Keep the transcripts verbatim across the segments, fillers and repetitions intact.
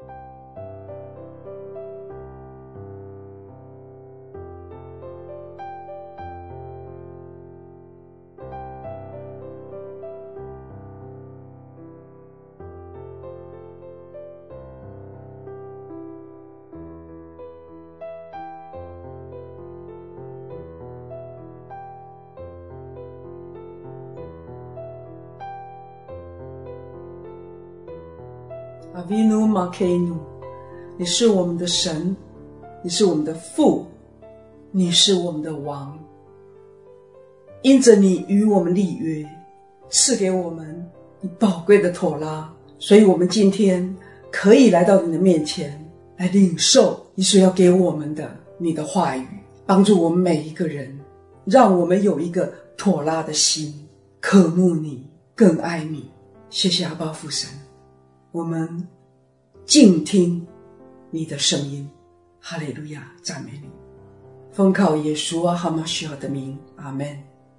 阿维努马凯努，你是我们的神，你是我们的父，你是我们的王。因着你与我们立约，赐给我们你宝贵的妥拉，所以我们今天可以来到你的面前，来领受你所要给我们的你的话语，帮助我们每一个人，让我们有一个妥拉的心，渴慕你，更爱你。谢谢阿爸父神，我们静听你的声音。哈利路亚，赞美你，奉靠耶稣啊哈马西亚的名，阿们。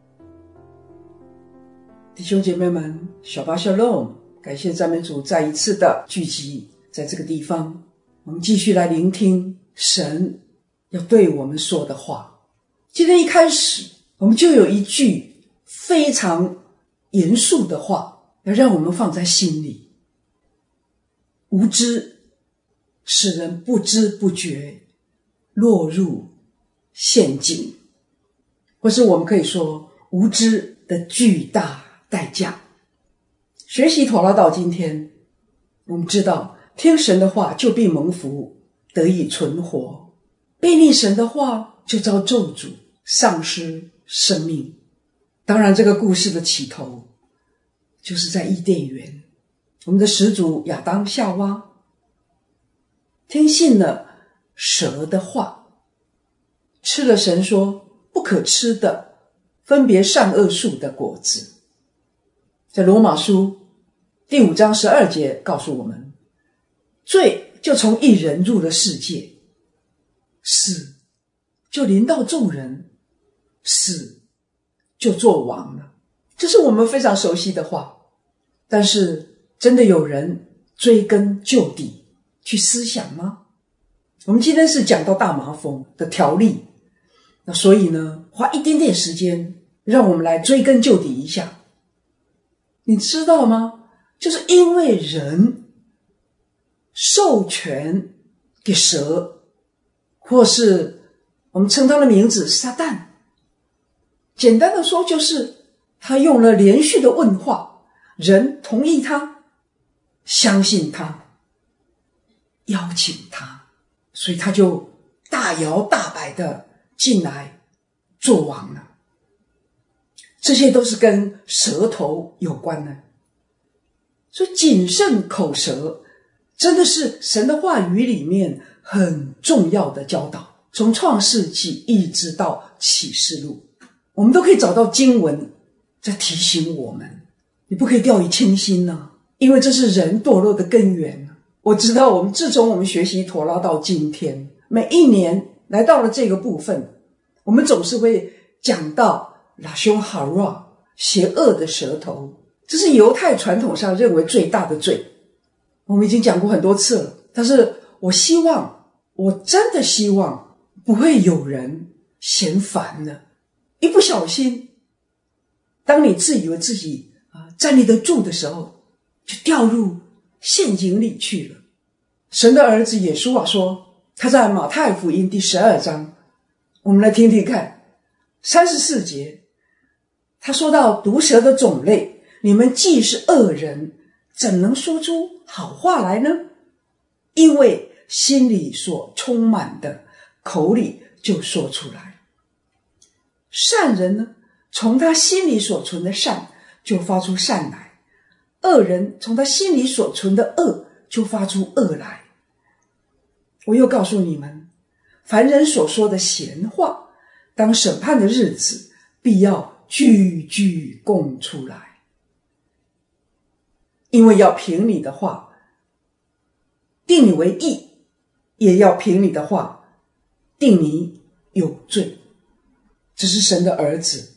弟兄姐妹们，小巴小龙，感谢赞美主再一次的聚集在这个地方，我们继续来聆听神要对我们说的话。今天一开始我们就有一句非常严肃的话要让我们放在心里，无知使人不知不觉落入陷阱，或是我们可以说无知的巨大代价。学习妥拉到今天，我们知道听神的话就必蒙福，得以存活；背逆神的话就遭咒诅，丧失生命。当然这个故事的起头就是在伊甸园，我们的始祖亚当夏娃听信了蛇的话，吃了神说不可吃的分别善恶树的果子。在罗马书第五章十二节告诉我们，罪就从一人入了世界，死就临到众人，死就作王了。这是我们非常熟悉的话，但是真的有人追根究底去思想吗？我们今天是讲到大麻风的条例，那所以呢，花一点点时间让我们来追根究底一下。你知道吗？就是因为人授权给蛇，或是我们称他的名字撒旦，简单的说就是他用了连续的问话，人同意他，相信他，邀请他，所以他就大摇大摆的进来做王了。这些都是跟舌头有关的，所以谨慎口舌真的是神的话语里面很重要的教导。从创世纪一直到启示录，我们都可以找到经文在提醒我们，你不可以掉以轻心啊，因为这是人堕落的根源。我知道我们自从我们学习妥拉到今天，每一年来到了这个部分，我们总是会讲到拉凶哈拉，邪恶的舌头，这是犹太传统上认为最大的罪。我们已经讲过很多次了，但是我希望，我真的希望不会有人嫌烦了，一不小心，当你自以为自己啊站立得住的时候，就掉入陷阱里去了。神的儿子耶稣啊说，他在马太福音第十二章，我们来听听看三十四节，他说到毒蛇的种类，你们既是恶人，怎能说出好话来呢？因为心里所充满的，口里就说出来。善人呢，从他心里所存的善就发出善来，恶人从他心里所存的恶就发出恶来。我又告诉你们，凡人所说的闲话，当审判的日子必要句句供出来，因为要凭你的话定你为义，也要凭你的话定你有罪。这是神的儿子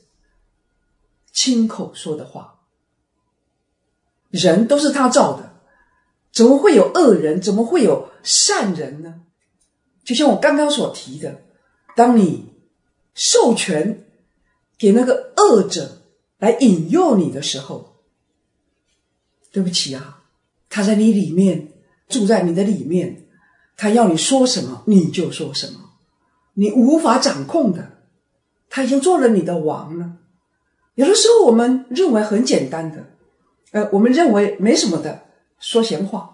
亲口说的话。人都是他造的， 怎么会有恶人？怎么会有善人呢？就像我刚刚所提的，当你授权给那个恶者来引诱你的时候，对不起啊，他在你里面，住在你的里面，他要你说什么你就说什么，你无法掌控的，他已经做了你的王了。有的时候我们认为很简单的，呃，我们认为没什么的，说闲话。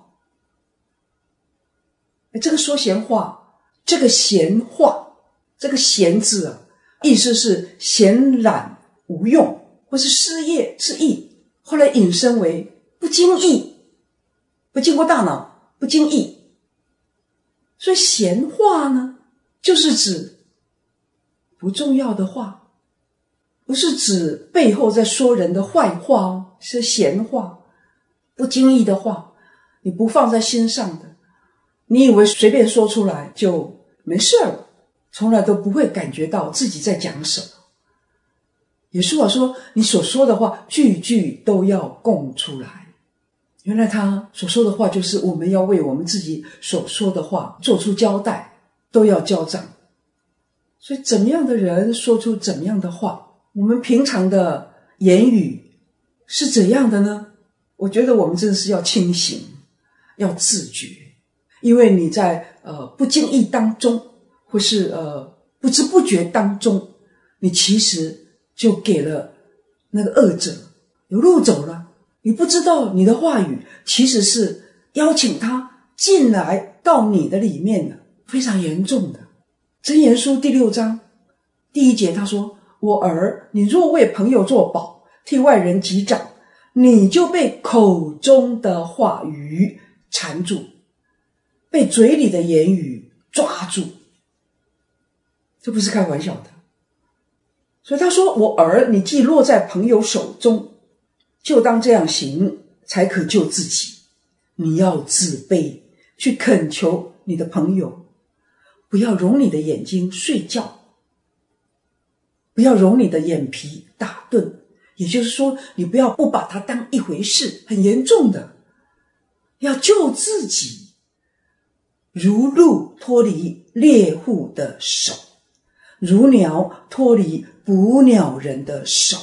这个说闲话，这个闲话，这个闲字啊，意思是闲懒无用，或是失业失意，后来引申为不经意，不经过大脑，不经意。所以闲话呢，就是指不重要的话，不是指背后在说人的坏话哦，是闲话，不经意的话，你不放在心上的，你以为随便说出来就没事了，从来都不会感觉到自己在讲什么。耶稣啊说，你所说的话句句都要供出来。原来他所说的话就是我们要为我们自己所说的话做出交代，都要交账。所以怎么样的人说出怎么样的话，我们平常的言语是怎样的呢？我觉得我们真的是要清醒，要自觉。因为你在呃不经意当中，或是呃不知不觉当中，你其实就给了那个恶者有路走了。你不知道你的话语其实是邀请他进来到你的里面的，非常严重的。箴言书第六章第一节他说，我儿，你若为朋友作保，替外人击掌，你就被口中的话语缠住，被嘴里的言语抓住。这不是开玩笑的。所以他说，我儿，你既落在朋友手中，就当这样行，才可救自己。你要自卑，去恳求你的朋友，不要容你的眼睛睡觉，不要容你的眼皮打盹。也就是说，你不要不把它当一回事，很严重的，要救自己。如鹿脱离猎户的手，如鸟脱离捕鸟人的手。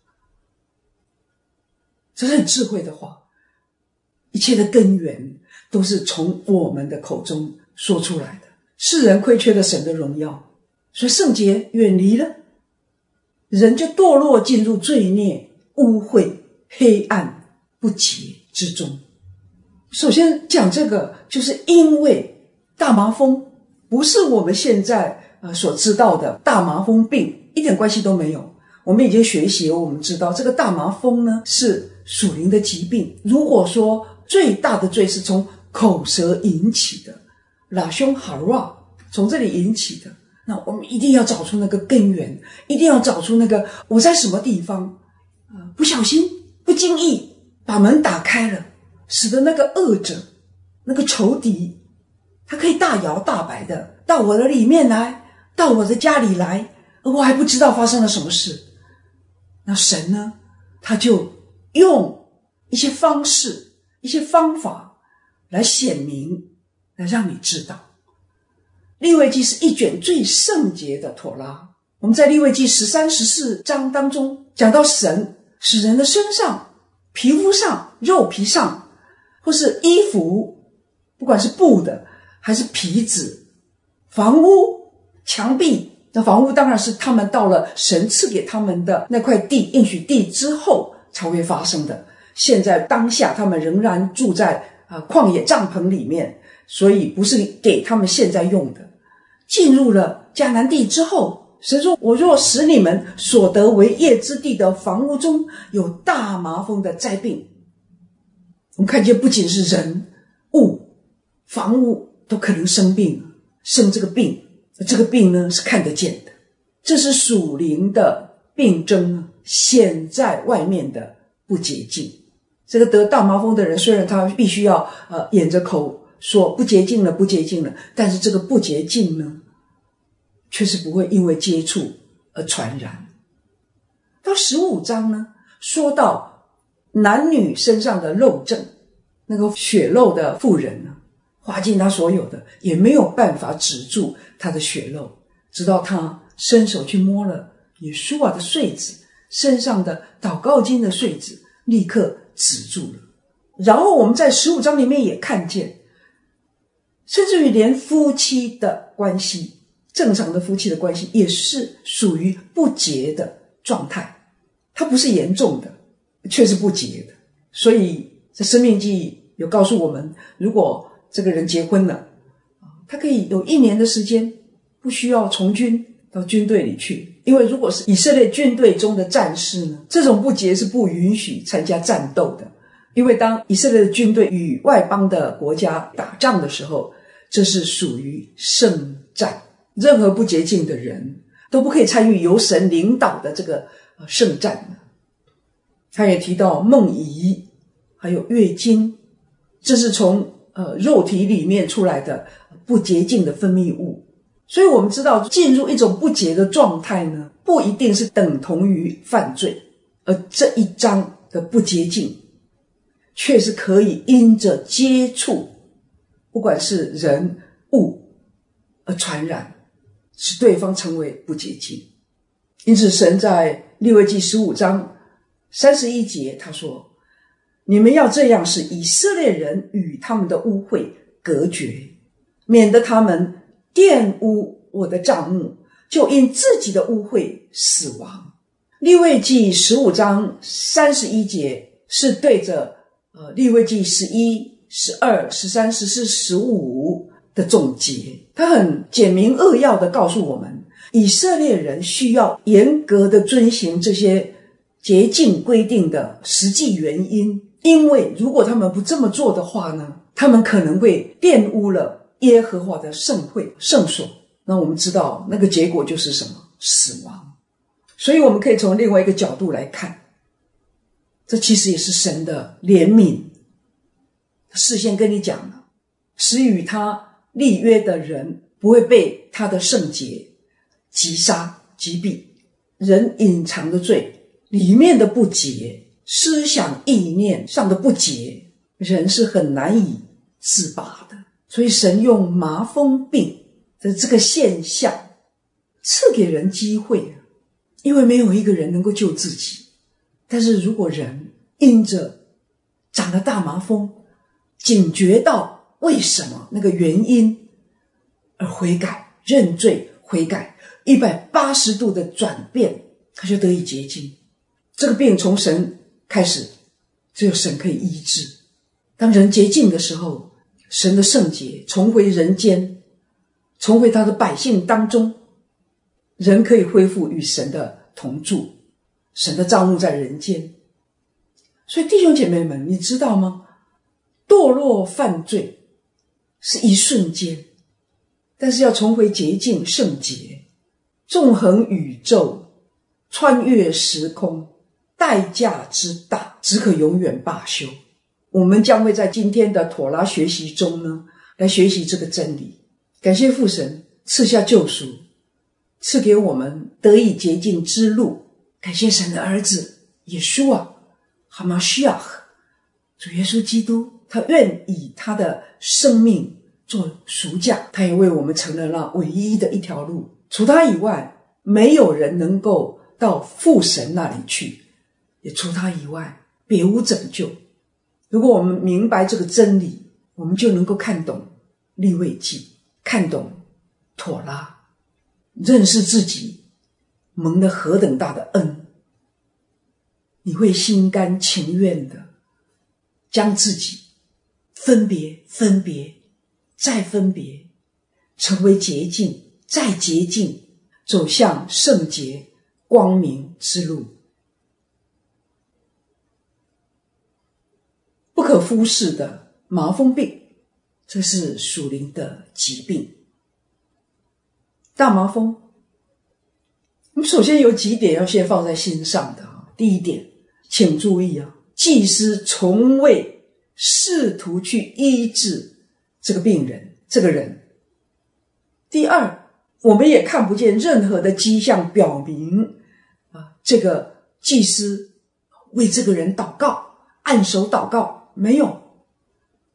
这是很智慧的话，一切的根源都是从我们的口中说出来的。世人亏缺了神的荣耀，所以圣洁远离了，人就堕落进入罪孽、污秽、黑暗、不洁之中。首先讲这个，就是因为大麻风不是我们现在呃所知道的大麻风病，一点关系都没有。我们已经学习了，我们知道这个大麻风呢是属灵的疾病。如果说最大的罪是从口舌引起的，拉凶哈拉从这里引起的，那我们一定要找出那个根源，一定要找出那个我在什么地方、呃、不小心不经意把门打开了，使得那个恶者那个仇敌他可以大摇大摆的到我的里面来，到我的家里来，而我还不知道发生了什么事。那神呢，他就用一些方式一些方法来显明，来让你知道。利未记是一卷最圣洁的妥拉，我们在利未记十三、十四章当中讲到神使人的身上、皮肤上、肉皮上，或是衣服，不管是布的还是皮子，房屋、墙壁，那房屋当然是他们到了神赐给他们的那块地应许地之后才会发生的。现在当下他们仍然住在、呃、旷野帐篷里面，所以不是给他们现在用的。进入了迦南地之后，神说，我若使你们所得为业之地的房屋中有大麻风的灾病。我们看见不仅是人物房屋都可能生病，生这个病，这个病呢是看得见的，这是属灵的病症，显在外面的不洁净。这个得大麻风的人，虽然他必须要呃掩着口说不洁净了不洁净了，但是这个不洁净呢却是不会因为接触而传染。到十五章呢，说到男女身上的漏症， 那个血漏的妇人呢，花尽他所有的，也没有办法止住他的血漏，直到他伸手去摸了耶稣啊的穗子，身上的祷告经的穗子，立刻止住了。然后我们在十五章里面也看见，甚至于连夫妻的关系，正常的夫妻的关系也是属于不洁的状态，它不是严重的，却是不洁的。所以在申命记有告诉我们，如果这个人结婚了，他可以有一年的时间不需要从军到军队里去，因为如果是以色列军队中的战士呢，这种不洁是不允许参加战斗的。因为当以色列的军队与外邦的国家打仗的时候，这是属于圣战，任何不洁净的人都不可以参与由神领导的这个圣战。他也提到梦遗还有月经，这是从呃肉体里面出来的不洁净的分泌物。所以我们知道进入一种不洁的状态呢，不一定是等同于犯罪，而这一章的不洁净却是可以因着接触，不管是人物而传染，使对方成为不洁净。因此神在利未记十五章三十一节他说，你们要这样使以色列人与他们的污秽隔绝，免得他们玷污我的帐幕，就因自己的污秽死亡。利未记十五章三十一节是对着呃利未记十一、十二、十三、十四、十五的总结，他很简明扼要的告诉我们，以色列人需要严格的遵行这些洁净规定的实际原因，因为如果他们不这么做的话呢，他们可能会玷污了耶和华的圣会圣所，那我们知道那个结果就是什么？死亡。所以我们可以从另外一个角度来看，这其实也是神的怜悯，事先跟你讲了，使与他立约的人不会被他的圣洁击杀击毙。人隐藏的罪里面的不洁，思想意念上的不洁，人是很难以自拔的。所以神用麻风病的这个现象赐给人机会，因为没有一个人能够救自己。但是如果人因着长了大麻风，警觉到为什么那个原因而悔改认罪悔改，一百八十度的转变，他就得以洁净。这个病从神开始，只有神可以医治。当人洁净的时候，神的圣洁重回人间，重回他的百姓当中，人可以恢复与神的同住，神的帐幕在人间。所以弟兄姐妹们，你知道吗？堕落犯罪是一瞬间，但是要重回洁净圣洁，纵横宇宙，穿越时空，代价之大，只可永远罢休。我们将会在今天的妥拉学习中呢，来学习这个真理。感谢父神赐下救赎，赐给我们得以洁净之路。感谢神的儿子耶稣啊，哈马西亚，主耶稣基督，他愿以他的生命做赎价，他也为我们成了那唯一的一条路。除他以外，没有人能够到父神那里去，也除他以外别无拯救。如果我们明白这个真理，我们就能够看懂利未记，看懂妥拉，认识自己蒙了何等大的恩，你会心甘情愿的将自己分别分别再分别，成为洁净再洁净，走向圣洁光明之路。不可忽视的麻风病，这是属灵的疾病。大麻风，我们首先有几点要先放在心上的。第一点，请注意啊，祭司从未试图去医治这个病人这个人。第二，我们也看不见任何的迹象表明啊，这个祭司为这个人祷告按手祷告，没有。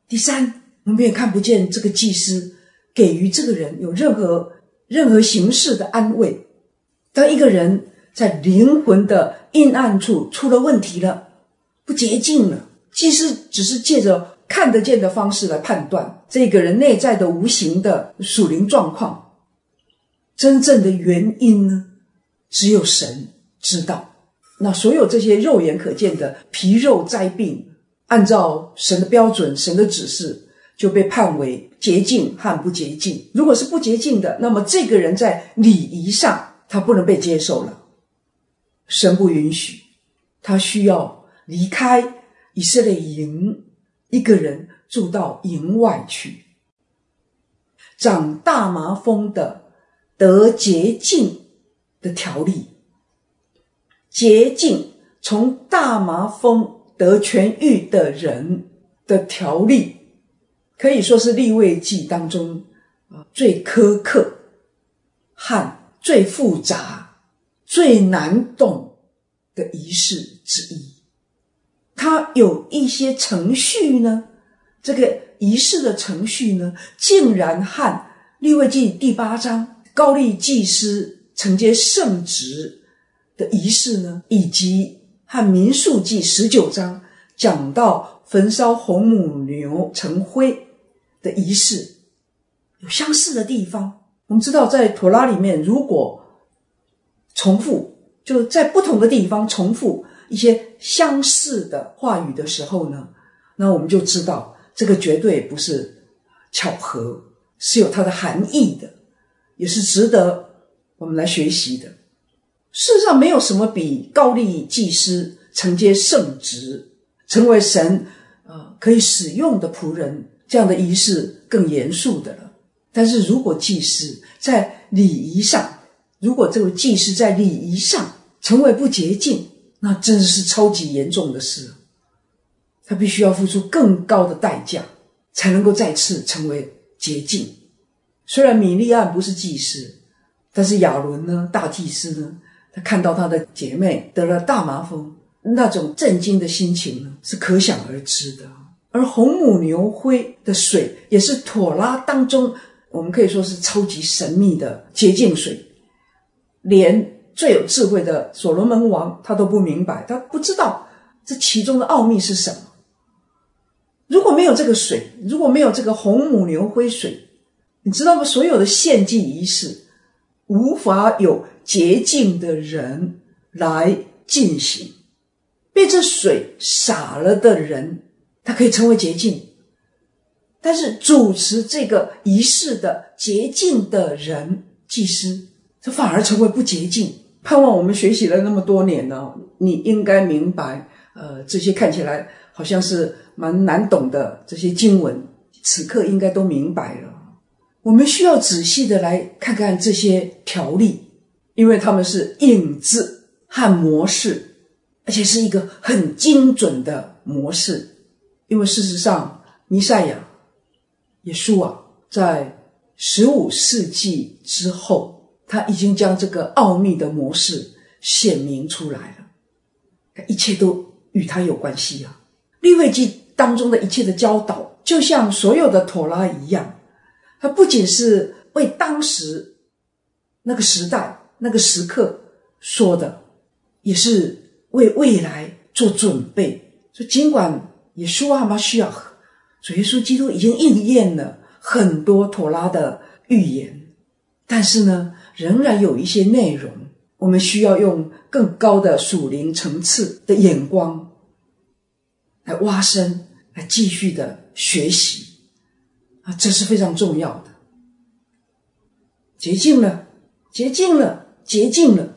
第三，我们也看不见这个祭司给予这个人有任何任何形式的安慰。当一个人在灵魂的阴暗处出了问题了，不洁净了，祭司只是借着看得见的方式来判断这个人内在的无形的属灵状况，真正的原因呢，只有神知道。那所有这些肉眼可见的皮肉灾病，按照神的标准，神的指示，就被判为洁净和不洁净。如果是不洁净的，那么这个人在礼仪上他不能被接受了，神不允许，他需要离开以色列营，一个人住到营外去。长大麻风的得洁净的条例，洁净从大麻风得痊愈的人的条例，可以说是利未记当中最苛刻和最复杂最难懂的仪式之一。它有一些程序呢，这个仪式的程序呢，竟然和利未记第八章高利祭司承接圣职的仪式呢，以及和民数记十九章讲到焚烧红母牛成灰的仪式有相似的地方。我们知道在妥拉里面，如果重复，就在不同的地方重复一些相似的话语的时候呢，那我们就知道这个绝对不是巧合，是有它的含义的，也是值得我们来学习的。事实上没有什么比高利祭司承接圣职，成为神呃可以使用的仆人这样的仪式更严肃的了。但是如果祭司在礼仪上，如果这个祭司在礼仪上成为不洁净，那真是超级严重的事，他必须要付出更高的代价才能够再次成为洁净。虽然米利暗不是祭司，但是亚伦呢，大祭司呢，他看到他的姐妹得了大麻风，那种震惊的心情呢，是可想而知的。而红母牛灰的水也是妥拉当中我们可以说是超级神秘的洁净水，连最有智慧的所罗门王他都不明白，他不知道这其中的奥秘是什么。如果没有这个水，如果没有这个红母牛灰水，你知道吗？所有的献祭仪式无法有洁净的人来进行，被这水洒了的人他可以成为洁净，但是主持这个仪式的洁净的人祭司，这反而成为不洁净。盼望我们学习了那么多年呢，你应该明白呃，这些看起来好像是蛮难懂的这些经文，此刻应该都明白了。我们需要仔细的来看看这些条例，因为它们是影子和模式，而且是一个很精准的模式。因为事实上弥赛亚耶稣啊，在十五世纪之后，他已经将这个奥秘的模式显明出来了，一切都与他有关系啊。利未记当中的一切的教导，就像所有的妥拉一样，它不仅是为当时那个时代那个时刻说的，也是为未来做准备。所以尽管耶稣啊马西亚主耶稣基督已经应验了很多妥拉的预言，但是呢，仍然有一些内容我们需要用更高的属灵层次的眼光来挖深，来继续的学习啊，这是非常重要的。洁净了，洁净了，洁净了，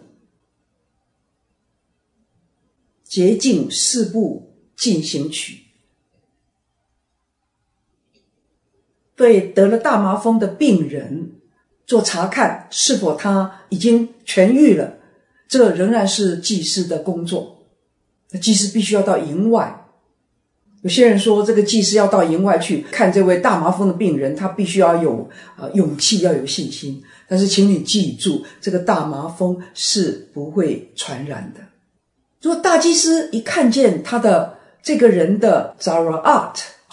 洁净四部进行曲。对得了大麻风的病人做查看，是否他已经痊愈了，这仍然是祭司的工作。祭司必须要到营外，有些人说这个祭司要到营外去看这位大麻风的病人，他必须要有、呃、勇气，要有信心。但是请你记住，这个大麻风是不会传染的。如果大祭司一看见他的这个人的 Zaraat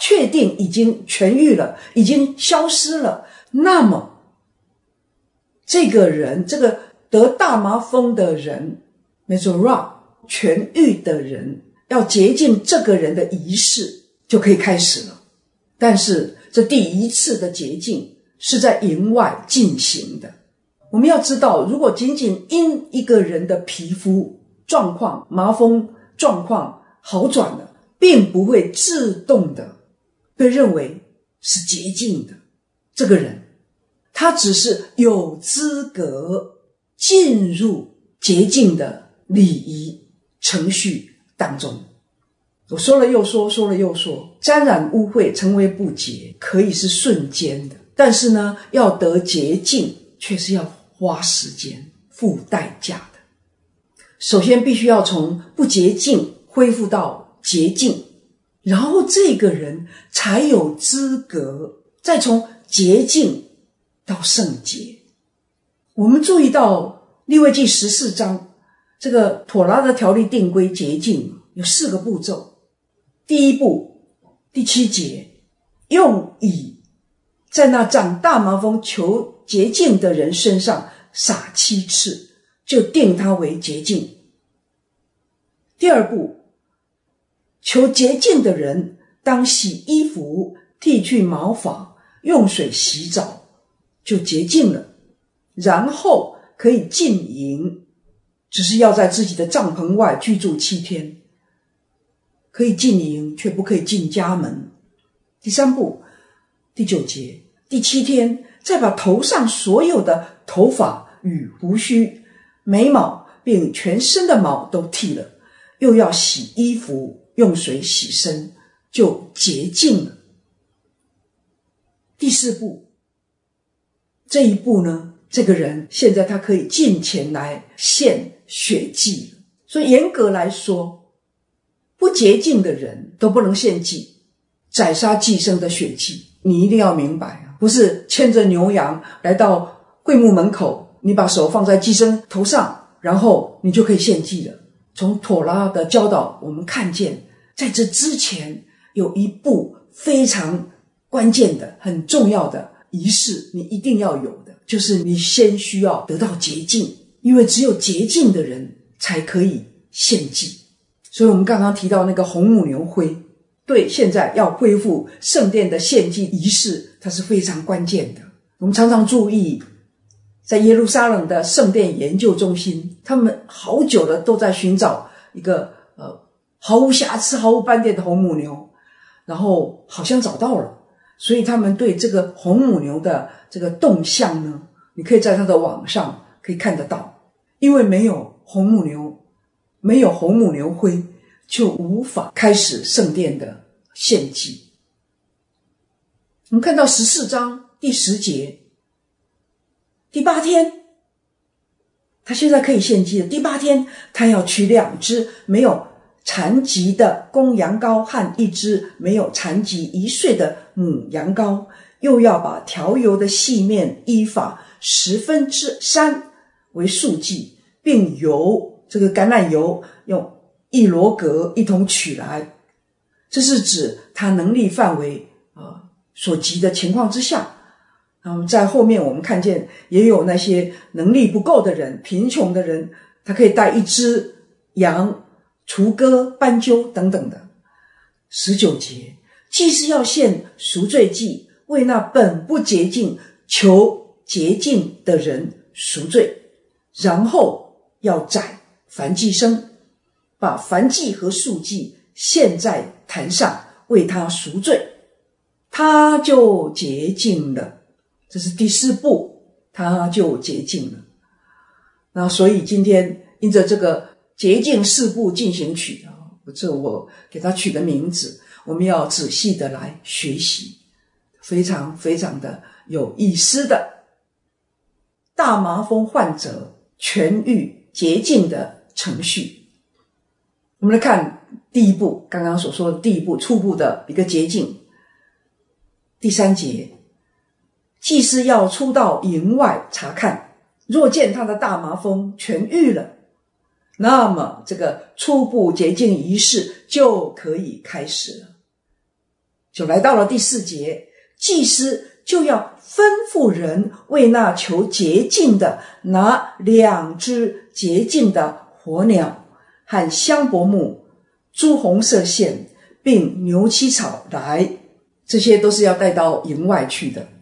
确定已经痊愈了，已经消失了，那么这个人，这个得大麻风的人 Mezora 痊愈的人，要洁净这个人的仪式就可以开始了。但是这第一次的洁净是在营外进行的。我们要知道，如果仅仅因一个人的皮肤状况、麻风状况好转了，并不会自动的被认为是洁净的。这个人他只是有资格进入洁净的礼仪程序当中。我说了又说，说了又说，沾染污秽成为不洁可以是瞬间的，但是呢，要得洁净却是要花时间付代价的。首先必须要从不洁净恢复到洁净，然后这个人才有资格再从洁净到圣洁。我们注意到利未记十四章这个妥拉的条例定规洁净有四个步骤。第一步，第七节，用以在那长大麻风求洁净的人身上撒七次，就定他为洁净。第二步，求洁净的人当洗衣服，剃去毛发，用水洗澡，就洁净了，然后可以进营，只是要在自己的帐篷外居住七天。可以进营，却不可以进家门。第三步，第九节，第七天，再把头上所有的头发与胡须、眉毛并全身的毛都剃了，又要洗衣服，用水洗身，就洁净了。第四步，这一步呢，这个人现在他可以进前来献血祭了。所以严格来说，不洁净的人都不能献祭，宰杀祭牲的血祭。你一定要明白啊，不是牵着牛羊来到会幕门口，你把手放在祭牲头上，然后你就可以献祭了。从妥拉的教导我们看见，在这之前有一步非常关键的很重要的仪式，你一定要有的，就是你先需要得到洁净，因为只有洁净的人才可以献祭。所以我们刚刚提到那个红母牛灰，对现在要恢复圣殿的献祭仪式，它是非常关键的。我们常常注意，在耶路撒冷的圣殿研究中心，他们好久了都在寻找一个呃毫无瑕疵、毫无斑点的红母牛，然后好像找到了，所以他们对这个红母牛的这个动向呢，你可以在它的网上可以看得到，因为没有红母牛。没有红母牛灰，就无法开始圣殿的献祭。我们看到十四章第十节，第八天他现在可以献祭了。第八天他要取两只没有残疾的公羊羔和一只没有残疾一岁的母羊羔，又要把调油的细面依法十分之三为素祭，并油这个橄榄油用一罗格一同取来。这是指他能力范围呃所及的情况之下。嗯，在后面我们看见也有那些能力不够的人，贫穷的人，他可以带一只羊、雏鸽、斑鸠等等的。十九节，祭司要献赎罪祭，为那本不洁净求洁净的人赎罪，然后要宰燔祭牲，把燔祭和素祭献在坛上，为他赎罪，他就洁净了。这是第四步，他就洁净了。那所以今天因着这个洁净四步进行曲，这我给他取的名字，我们要仔细的来学习，非常非常的有意思的大麻风患者痊愈洁净的程序。我们来看第一步，刚刚所说的第一步，初步的一个洁净。第三节，祭司要出到营外查看，若见他的大麻风痊愈了，那么这个初步洁净仪式就可以开始了。 就来到了第四节，祭司就要吩咐人为那求洁净的拿两只洁净的火鸟和香柏木、朱红色线并牛膝草来，这些都是要带到营外去的。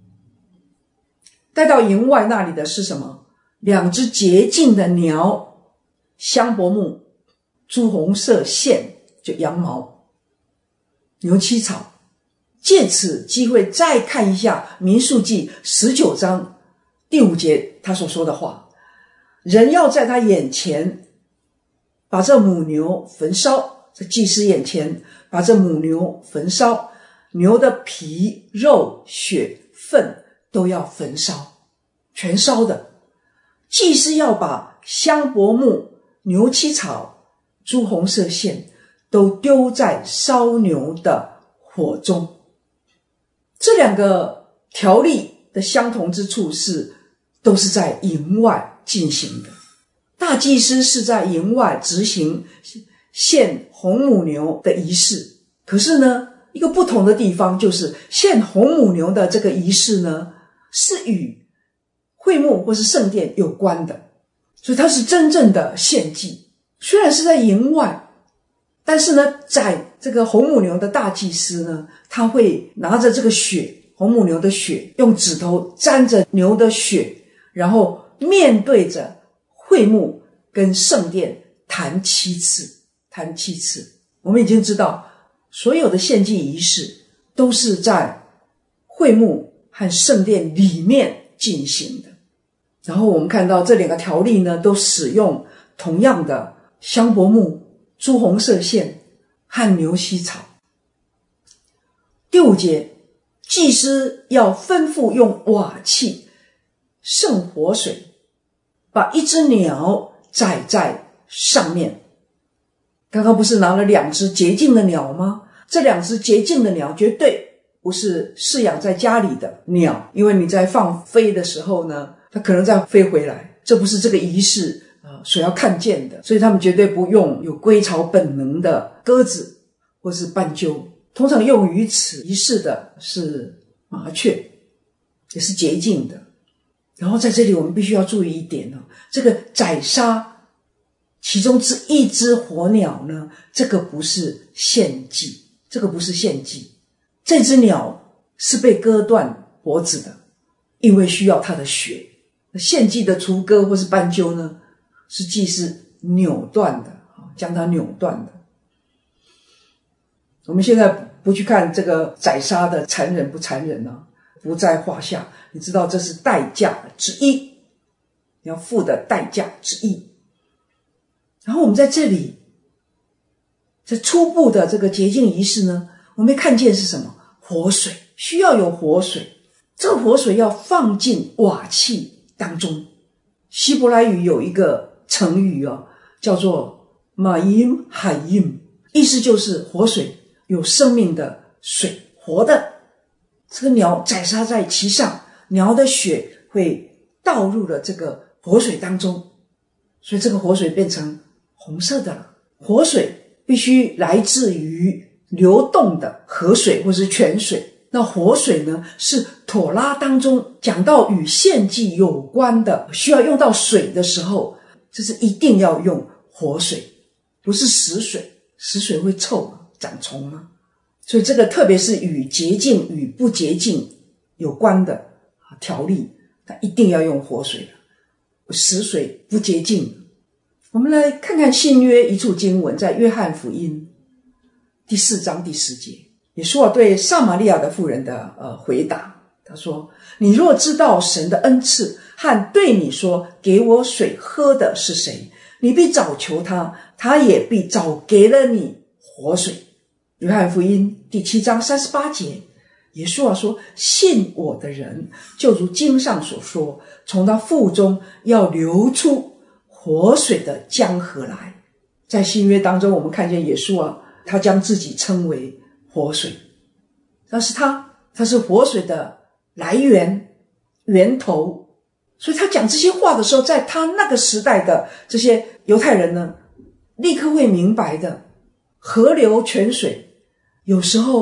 带到营外那里的是什么？两只洁净的鸟、香柏木、朱红色线，就羊毛、牛膝草。借此机会再看一下民数记十九章第五节他所说的话，人要在他眼前把这母牛焚烧，在祭司眼前把这母牛焚烧，牛的皮、肉、血、粪都要焚烧，全烧的。祭司要把香柏木、牛膝草、朱红色线都丢在烧牛的火中。这两个条例的相同之处是，都是在营外进行的。大祭司是在营外执行献红母牛的仪式，可是呢，一个不同的地方就是献红母牛的这个仪式呢，是与会幕或是圣殿有关的，所以它是真正的献祭。虽然是在营外，但是呢，在这个红母牛的大祭司呢，他会拿着这个血，红母牛的血，用指头沾着牛的血，然后面对着会幕跟圣殿弹七次，弹七次。我们已经知道，所有的献祭仪式都是在会幕和圣殿里面进行的。然后我们看到这两个条例呢，都使用同样的香柏木、朱红色线和牛膝草。第五节，祭司要吩咐用瓦器盛活水，把一只鸟宰在上面。刚刚不是拿了两只洁净的鸟吗？这两只洁净的鸟绝对不是饲养在家里的鸟，因为你在放飞的时候呢，它可能再飞回来，这不是这个仪式所要看见的，所以他们绝对不用有归巢本能的鸽子或是斑鸠。通常用于此仪式的是麻雀，也是洁净的。然后在这里我们必须要注意一点，这个宰杀其中之一只火鸟呢，这个不是献祭，这个不是献祭。这只鸟是被割断脖子的，因为需要它的血。献祭的雏鸽或是斑鸠呢，是祭司扭断的，将它扭断的。我们现在不去看这个宰杀的残忍不残忍呢，不在话下。你知道这是代价之一，你要付的代价之一。然后我们在这里，在初步的这个洁净仪式呢，我们看见是什么？活水，需要有活水。这个活水要放进瓦器当中。希伯来语有一个成语啊，叫做马因海因，意思就是活水，有生命的水，活的。这个鸟宰杀在其上，鸟的血会倒入了这个活水当中，所以这个活水变成红色的了。活水必须来自于流动的河水或是泉水。那活水呢，是妥拉当中讲到与献祭有关的，需要用到水的时候，这是一定要用活水，不是死水，死水会臭嘛，长虫嘛。所以这个特别是与洁净与不洁净有关的条例，它一定要用活水，死水不洁净。我们来看看新约一处经文，在约翰福音第四章第十节，耶稣对撒玛利亚的妇人的呃回答，他说：你若知道神的恩赐和对你说给我水喝的是谁，你必早求他，他也必早给了你活水。约翰福音第七章三十八节，耶稣说：信我的人，就如经上所说，从他腹中要流出活水的江河来。在新约当中，我们看见耶稣啊，他将自己称为活水，但是他他是活水的来源源头。所以他讲这些话的时候，在他那个时代的这些犹太人呢，立刻会明白的。河流泉水有时候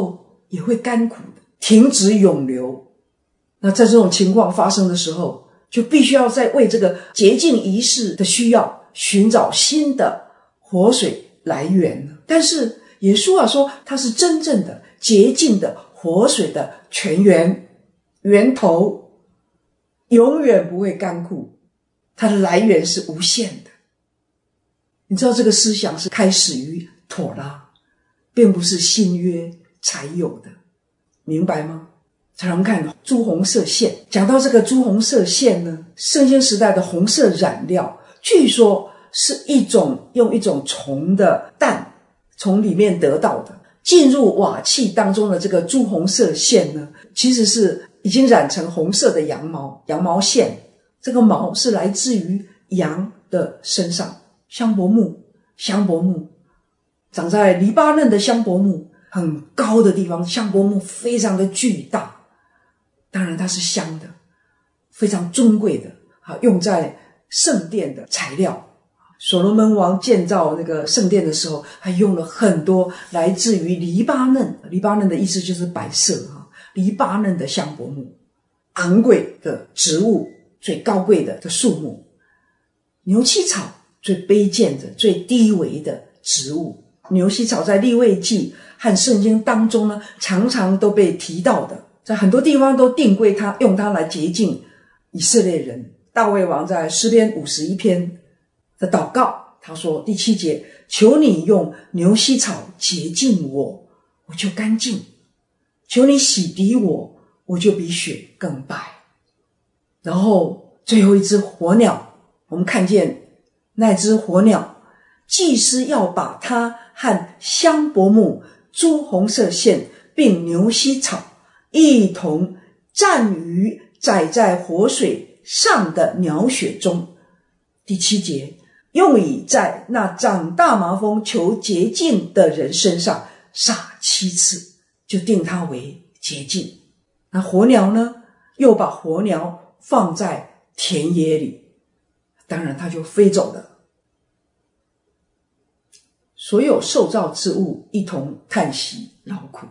也会干枯的，停止涌流。那在这种情况发生的时候，就必须要再为这个洁净仪式的需要寻找新的活水来源了。但是耶稣啊说，他是真正的洁净的活水的泉源，源头永远不会干枯，它的来源是无限的。你知道这个思想是开始于妥拉，并不是新约才有的，明白吗？常常看朱红色线，讲到这个朱红色线呢，圣经时代的红色染料，据说是一种用一种虫的蛋从里面得到的，进入瓦器当中的这个朱红色线呢，其实是已经染成红色的羊毛，羊毛线，这个毛是来自于羊的身上。香柏木，香柏木长在黎巴嫩的香柏木，很高的地方，香柏木非常的巨大，当然它是香的，非常尊贵的，用在圣殿的材料。所罗门王建造那个圣殿的时候，还用了很多来自于黎巴嫩，黎巴嫩的意思就是白色，黎巴嫩的香柏木，昂贵的植物，最高贵的的树木。牛膝草最卑贱的最低微的植物，牛膝草在利未记和圣经当中呢，常常都被提到的，在很多地方都定规它，用它来洁净以色列人。大卫王在诗篇五十一篇的祷告，他说第七节，求你用牛膝草洁净我，我就干净，求你洗涤我，我就比雪更白。然后最后一只火鸟，我们看见那只火鸟，祭司要把它和香柏木、朱红色线并牛膝草一同蘸于载在活水上的鸟血中。第七节，用以在那长大麻风求洁净的人身上撒七次，就定他为洁净。那火鸟呢，又把火鸟放在田野里，当然它就飞走了。所有受造之物一同叹息劳苦。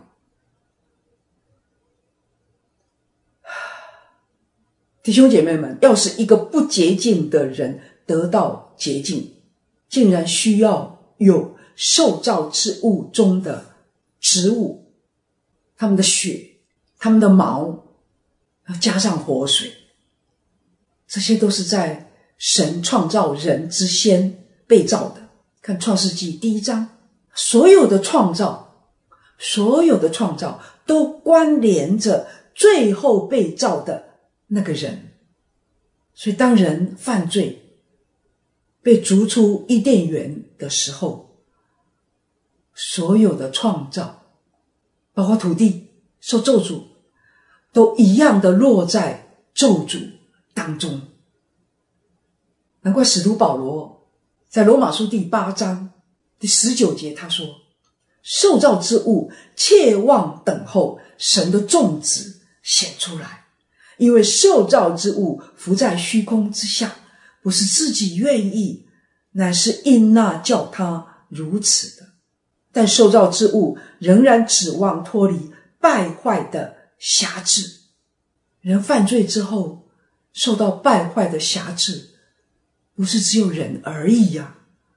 弟兄姐妹们，要是一个不洁净的人得到洁净，竟然需要有受造之物中的植物，他们的血，他们的毛，加上活水，这些都是在神创造人之先被造的。看创世纪第一章，所有的创造，所有的创造都关联着最后被造的那个人。所以当人犯罪被逐出伊甸园的时候，所有的创造，包括土地受咒诅，都一样的落在咒诅当中。难怪使徒保罗在罗马书第八章第十九节他说，受造之物切望等候神的众子显出来，因为受造之物伏在虚空之下，不是自己愿意，乃是因那叫他如此的。但受造之物仍然指望脱离败坏的辖制。人犯罪之后受到败坏的辖制，不是只有人而已呀、啊，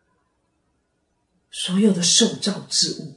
所有的受造之物。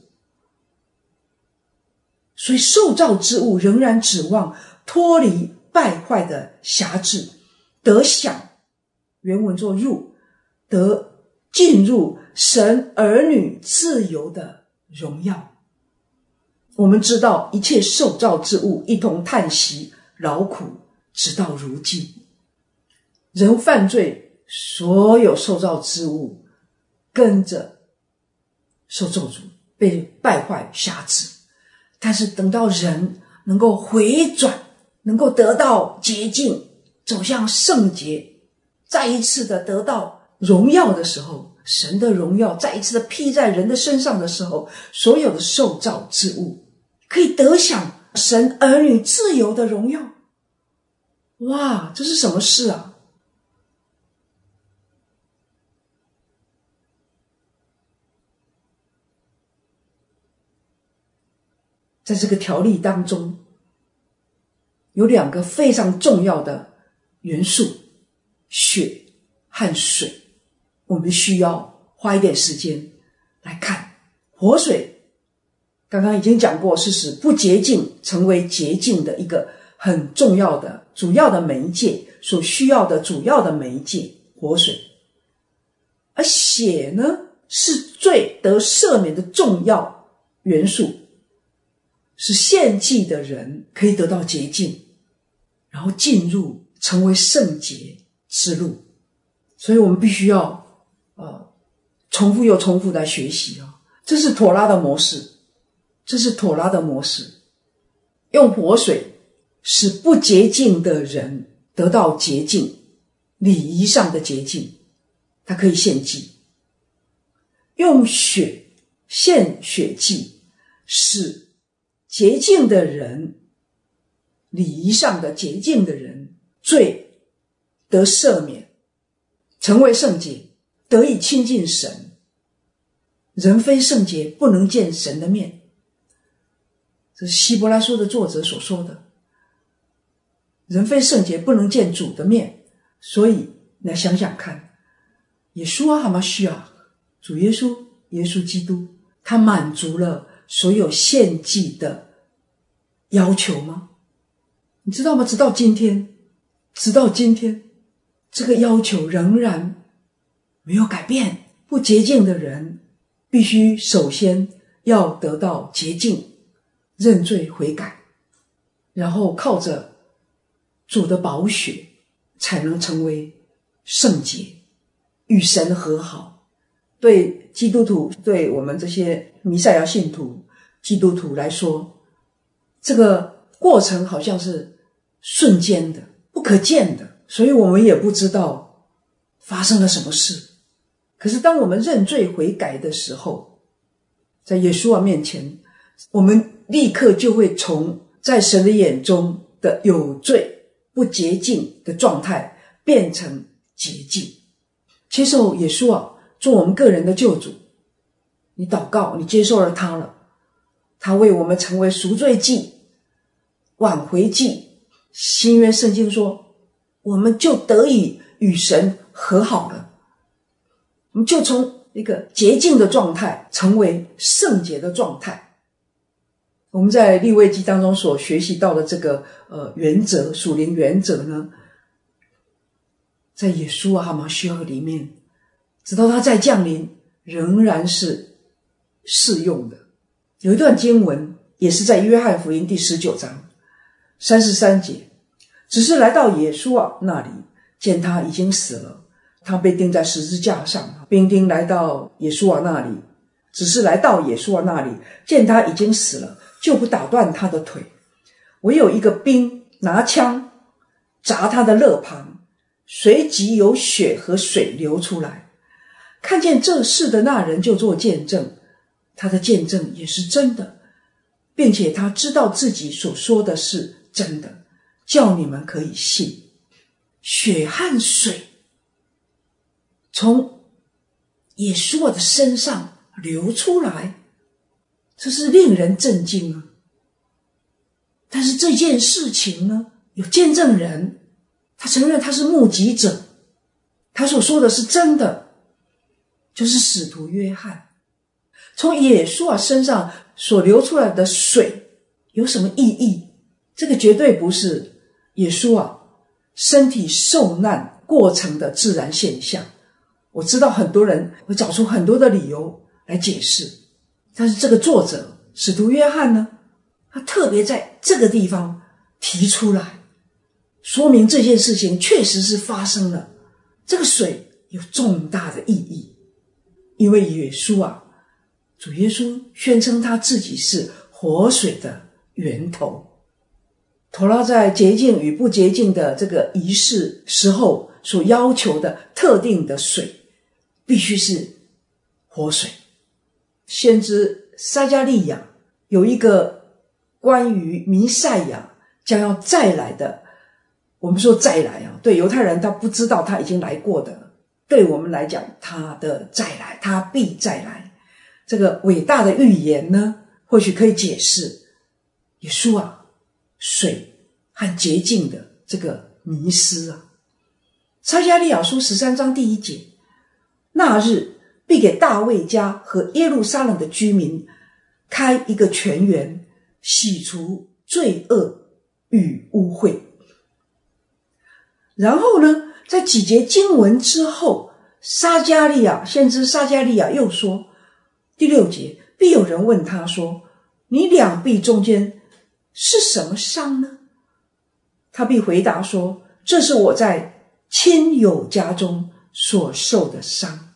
所以受造之物仍然指望脱离败坏的辖制，得享，原文作入，得进入神儿女自由的荣耀。我们知道一切受造之物一同叹息劳苦，直到如今。人犯罪，所有受造之物跟着受咒诅，被败坏辖制。但是等到人能够回转，能够得到洁净，走向圣洁，再一次的得到荣耀的时候，神的荣耀再一次的披在人的身上的时候，所有的受造之物可以得享神儿女自由的荣耀。哇，这是什么事啊？ 在这个条例当中，有两个非常重要的元素，血和水。我们需要花一点时间来看。活水刚刚已经讲过，是使不洁净成为洁净的一个很重要的主要的媒介，所需要的主要的媒介，活水。而血呢，是罪得赦免的重要元素，使献祭的人可以得到洁净，然后进入成为圣洁之路。所以我们必须要呃重复又重复来学习啊，这是妥拉的模式，这是妥拉的模式，用活水使不洁净的人得到洁净，礼仪上的洁净，他可以献祭；用血献血祭，使洁净的人，礼仪上的洁净的人，罪得赦免，成为圣洁，得以亲近神。人非圣洁，不能见神的面。这是希伯来书的作者所说的。人非圣洁，不能见主的面。所以来想想看，耶稣啊哈马西亚，主耶稣，耶稣基督，他满足了所有献祭的要求吗？你知道吗？直到今天，直到今天，这个要求仍然没有改变。不洁净的人必须首先要得到洁净，认罪悔改，然后靠着主的宝血才能成为圣洁，与神和好。对基督徒，对我们这些弥赛亚信徒基督徒来说，这个过程好像是瞬间的，不可见的，所以我们也不知道发生了什么事。可是当我们认罪悔改的时候，在耶稣面前，我们立刻就会从在神的眼中的有罪不洁净的状态变成洁净，接受耶稣啊做我们个人的救主。你祷告，你接受了他了，他为我们成为赎罪祭、挽回祭。新约圣经说，我们就得以与神和好了，我们就从一个洁净的状态成为圣洁的状态。我们在利未记当中所学习到的这个呃原则，属灵原则呢，在耶稣啊哈马西亚里面，直到他再降临，仍然是适用的。有一段经文也是在约翰福音第十九章三十三节，只是来到耶稣啊那里，见他已经死了，他被钉在十字架上。兵丁来到耶稣啊那里，只是来到耶稣啊那里，见他已经死了，就不打断他的腿。唯有一个兵拿枪砸他的肋旁，随即有血和水流出来。看见这事的那人就做见证，他的见证也是真的，并且他知道自己所说的是真的，叫你们可以信。血和水从耶稣的身上流出来，这是令人震惊啊！但是这件事情呢，有见证人，他承认他是目击者，他所说的是真的，就是使徒约翰。从耶稣啊身上所流出来的水有什么意义？这个绝对不是耶稣啊身体受难过程的自然现象。我知道很多人会找出很多的理由来解释，但是这个作者使徒约翰呢，他特别在这个地方提出来，说明这件事情确实是发生了。这个水有重大的意义，因为耶稣啊，主耶稣宣称他自己是活水的源头。妥拉在洁净与不洁净的这个仪式时候所要求的特定的水，必须是活水。先知撒迦利亚有一个关于弥赛亚将要再来的，我们说再来啊，对犹太人他不知道他已经来过的，对我们来讲他的再来，他必再来，这个伟大的预言呢，或许可以解释耶稣啊，水和洁净的这个迷思啊。撒迦利亚书十三章第一节，那日必给大卫家和耶路撒冷的居民开一个泉源，洗除罪恶与污秽。然后呢，在几节经文之后，撒迦利亚先知撒迦利亚又说，第六节，必有人问他说，你两臂中间是什么伤呢？他必回答说，这是我在亲友家中所受的伤。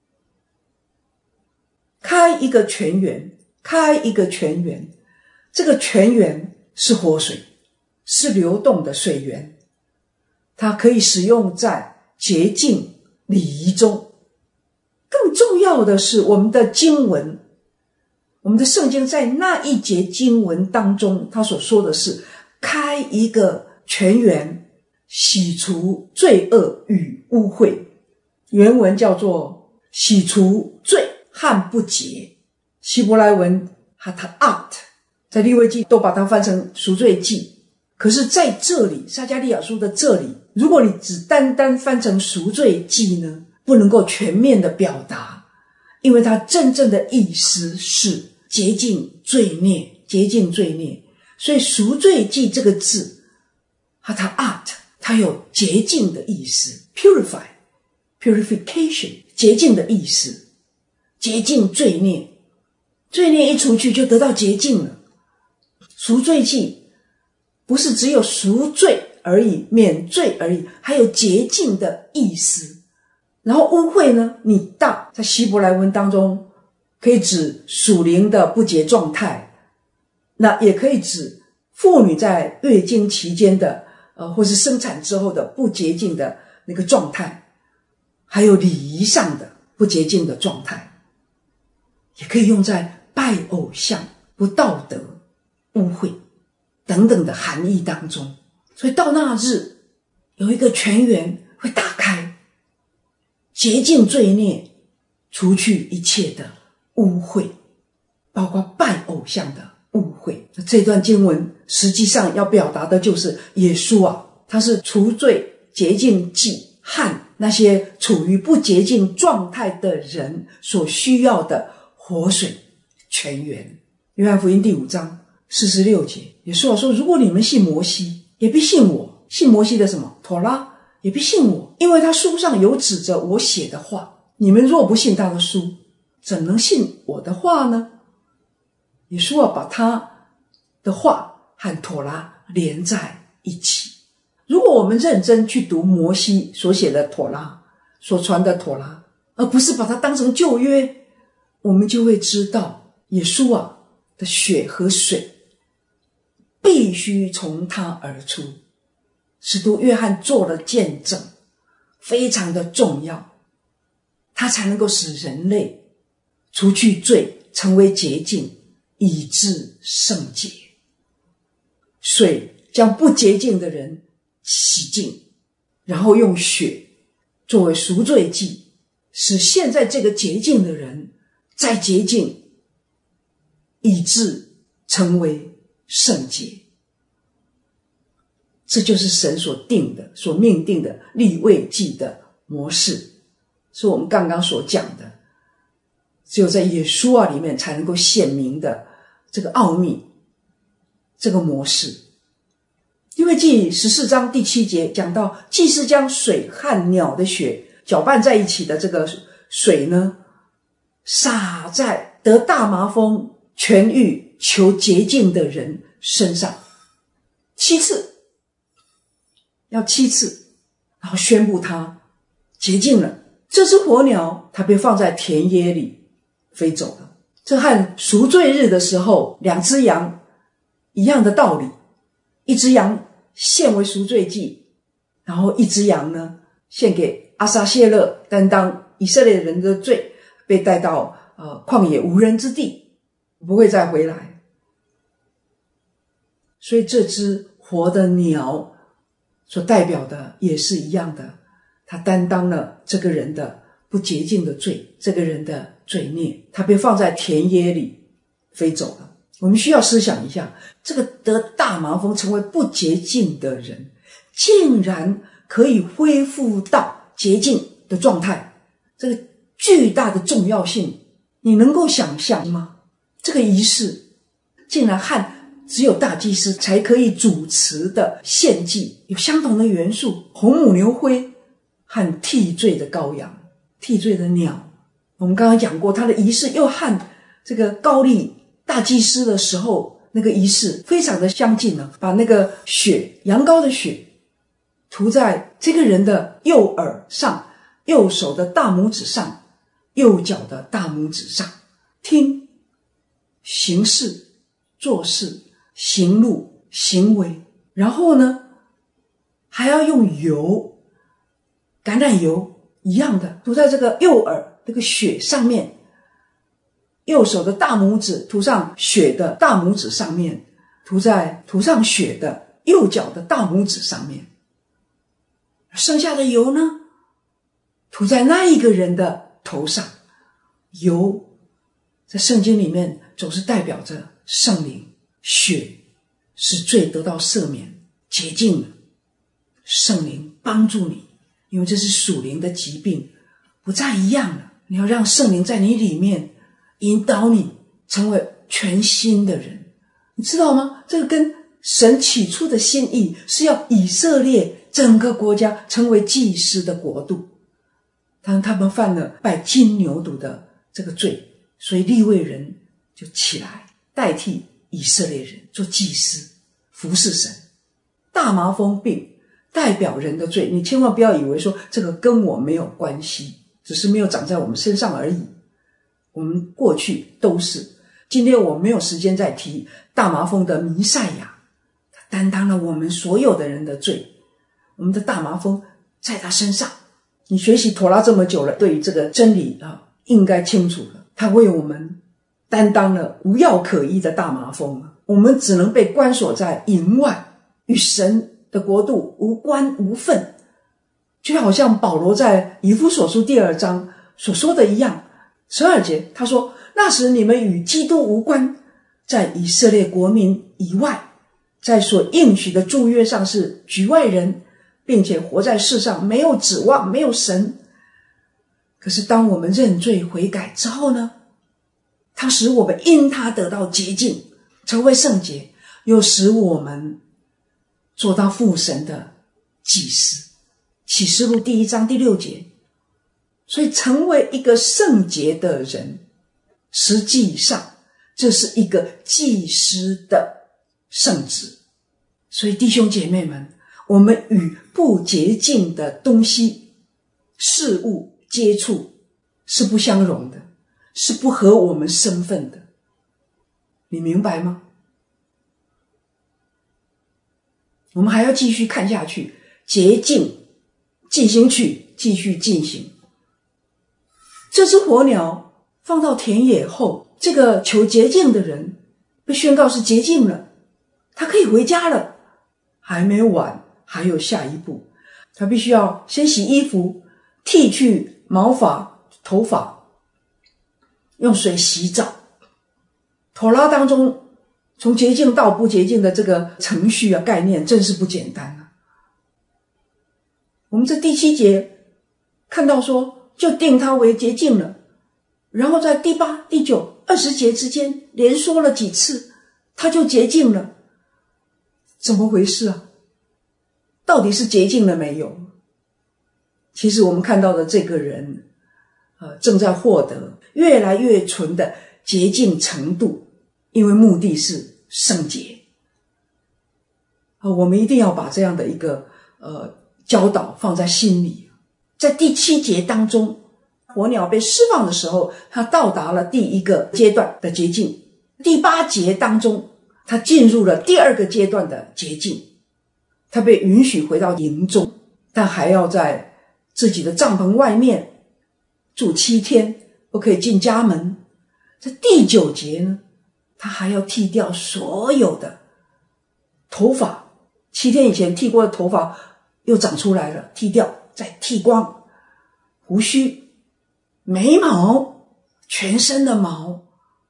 开一个泉源，开一个泉源，这个泉源是活水，是流动的水源，它可以使用在洁净礼仪中。更重要的是，我们的经文，我们的圣经在那一节经文当中，他所说的是开一个泉源，洗除罪恶与污秽。原文叫做洗除罪和不洁，希伯来文哈塔阿特，在利未记都把它翻成赎罪祭。可是在这里，撒迦利亚书的这里，如果你只单单翻成赎罪祭呢，不能够全面的表达，因为它真正的意思是洁净罪孽，洁净罪孽。所以赎罪祭这个字哈塔阿特，它有洁净的意思， purify purification， 洁净的意思，洁净罪孽，罪孽一除去就得到洁净了。赎罪祭不是只有赎罪而已，免罪而已，还有洁净的意思。然后污秽呢，你大在希伯来文当中可以指属灵的不洁状态，那也可以指妇女在月经期间的呃，或是生产之后的不洁净的那个状态，还有礼仪上的不洁净的状态，也可以用在拜偶像、不道德、污秽等等的含义当中。所以到那日，有一个泉源会打开，洁净罪孽，除去一切的污秽，包括拜偶像的污秽。这段经文实际上要表达的就是耶稣啊，他是除罪洁净祭和那些处于不洁净状态的人所需要的活水泉源。约翰福音第五章四十六节，耶稣说，如果你们信摩西，也必信我。信摩西的什么？妥拉，也必信我，因为他书上有指着我写的话。你们若不信他的书，怎能信我的话呢？耶稣啊，把他的话和妥拉连在一起。如果我们认真去读摩西所写的妥拉，所传的妥拉，而不是把它当成旧约，我们就会知道耶稣啊的血和水必须从他而出。使徒约翰做了见证，非常的重要，他才能够使人类除去罪，成为洁净，以致圣洁。水将不洁净的人洗净，然后用血作为赎罪祭，使现在这个洁净的人再洁净，以致成为圣洁。这就是神所定的，所命定的利未记的模式，是我们刚刚所讲的，只有在耶稣啊里面才能够显明的这个奥秘，这个模式。利未记十四章第七节讲到，祭司将水和鸟的血搅拌在一起的这个水呢，洒在得大麻风痊愈求洁净的人身上，七次，要七次，然后宣布他洁净了。这只火鸟它被放在田野里飞走了，这和赎罪日的时候两只羊一样的道理，一只羊献为赎罪祭，然后一只羊呢献给阿撒谢勒，担当以色列人的罪，被带到呃旷野无人之地，不会再回来。所以这只活的鸟所代表的也是一样的，他担当了这个人的不洁净的罪，这个人的罪孽，他被放在田野里飞走了。 我们需要思想一下，这个得大麻风成为不洁净的人，竟然可以恢复到洁净的状态，这个巨大的重要性，你能够想象吗？这个仪式竟然和只有大祭司才可以主持的献祭有相同的元素，红母牛灰和替罪的羔羊、替罪的鸟。我们刚刚讲过，它的仪式又和这个高利大祭司的时候那个仪式非常的相近了，把那个血，羊羔的血涂在这个人的右耳上、右手的大拇指上、右脚的大拇指上，听、行事、做事、行路、行为，然后呢还要用油，橄榄油一样的涂在这个右耳这个血上面，右手的大拇指涂上血的大拇指上面，涂在涂上血的右脚的大拇指上面，剩下的油呢涂在那一个人的头上。油在圣经里面总是代表着圣灵，血使罪得到赦免洁净了，圣灵帮助你，因为这是属灵的疾病，不再一样了，你要让圣灵在你里面引导你成为全新的人。你知道吗？这个跟神起初的心意是要以色列整个国家成为祭司的国度，当他们犯了拜金牛犊的这个罪，所以利未人就起来代替以色列人做祭司，服侍神。大麻风病代表人的罪，你千万不要以为说这个跟我没有关系，只是没有长在我们身上而已。我们过去都是，今天我没有时间再提大麻风的弥赛亚，他担当了我们所有的人的罪，我们的大麻风在他身上。你学习妥拉这么久了，对于这个真理啊，应该清楚了，他为我们担当了无药可医的大麻风，我们只能被关锁在营外，与神的国度无关无分，就好像保罗在以弗所书第二章所说的一样，十二节他说，那时你们与基督无关，在以色列国民以外，在所应许的祝约上是局外人，并且活在世上没有指望，没有神。可是当我们认罪悔改之后呢，他使我们因他得到洁净，成为圣洁，又使我们做到父神的祭司。启示录第一章第六节，所以成为一个圣洁的人，实际上这是一个祭司的圣职。所以弟兄姐妹们，我们与不洁净的东西事物接触是不相容的，是不合我们身份的，你明白吗？我们还要继续看下去，洁净进行曲继续进行。这只火鸟放到田野后，这个求洁净的人被宣告是洁净了，他可以回家了。还没完，还有下一步，他必须要先洗衣服，剃去毛发头发，用水洗澡。妥拉当中从洁净到不洁净的这个程序啊概念真是不简单啊。我们这第七节看到说就定他为洁净了，然后在第八、第九、二十节之间连说了几次他就洁净了。怎么回事啊？到底是洁净了没有？其实我们看到的这个人呃，正在获得越来越纯的洁净程度，因为目的是圣洁。呃、我们一定要把这样的一个呃教导放在心里。在第七节当中，火鸟被释放的时候，它到达了第一个阶段的洁净。第八节当中，他进入了第二个阶段的洁净，他被允许回到营中，但还要在自己的帐篷外面住七天，不可以进家门。在第九节呢，他还要剃掉所有的头发，七天以前剃过的头发又长出来了，剃掉再剃光，胡须、眉毛、全身的毛，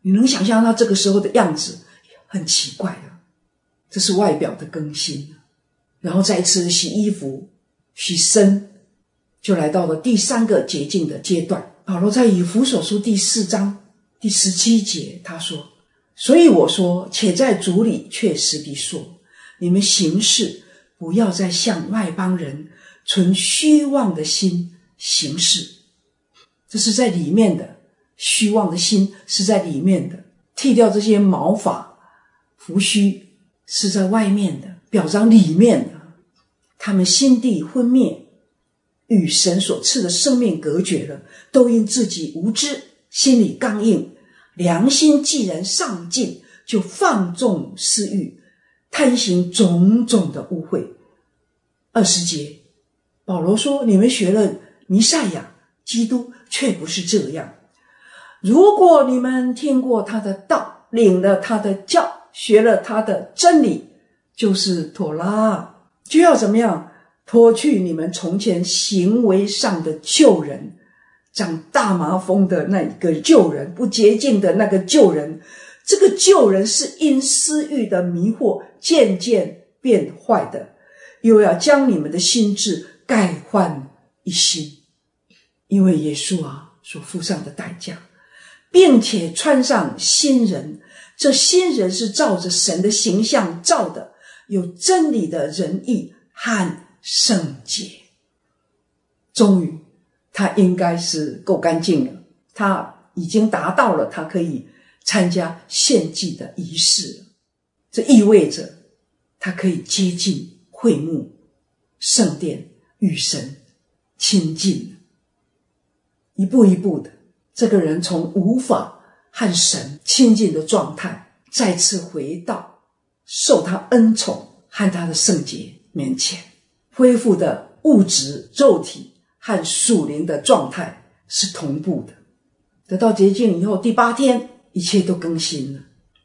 你能想象他这个时候的样子很奇怪的，这是外表的更新。然后再次洗衣服洗身，就来到了第三个洁净的阶段。保罗在以弗所书第四章第十七节他说，所以我说，且在主里确实地说，你们行事不要再像外邦人存虚妄的心行事。这是在里面的，虚妄的心是在里面的，剃掉这些毛发胡须是在外面的，表彰里面的。他们心地昏灭，与神所赐的生命隔绝了，都因自己无知，心里刚硬，良心既然丧尽，就放纵私欲，贪行种种的污秽。二十节，保罗说，你们学了弥赛亚基督，却不是这样。如果你们听过他的道，领了他的教，学了他的真理，就是妥拉，就要怎么样？脱去你们从前行为上的旧人，长大麻风的那一个旧人，不洁净的那个旧人。这个旧人是因私欲的迷惑渐渐变坏的，又要将你们的心志改换一新。因为耶稣啊所付上的代价，并且穿上新人，这新人是照着神的形象造的，有真理的仁义和圣洁。终于他应该是够干净了，他已经达到了他可以参加献祭的仪式了。这意味着他可以接近会幕圣殿，与神亲近。一步一步的，这个人从无法和神亲近的状态，再次回到受他恩宠和他的圣洁面前。恢复的物质肉体和属灵的状态是同步的。得到洁净以后，第八天一切都更新了。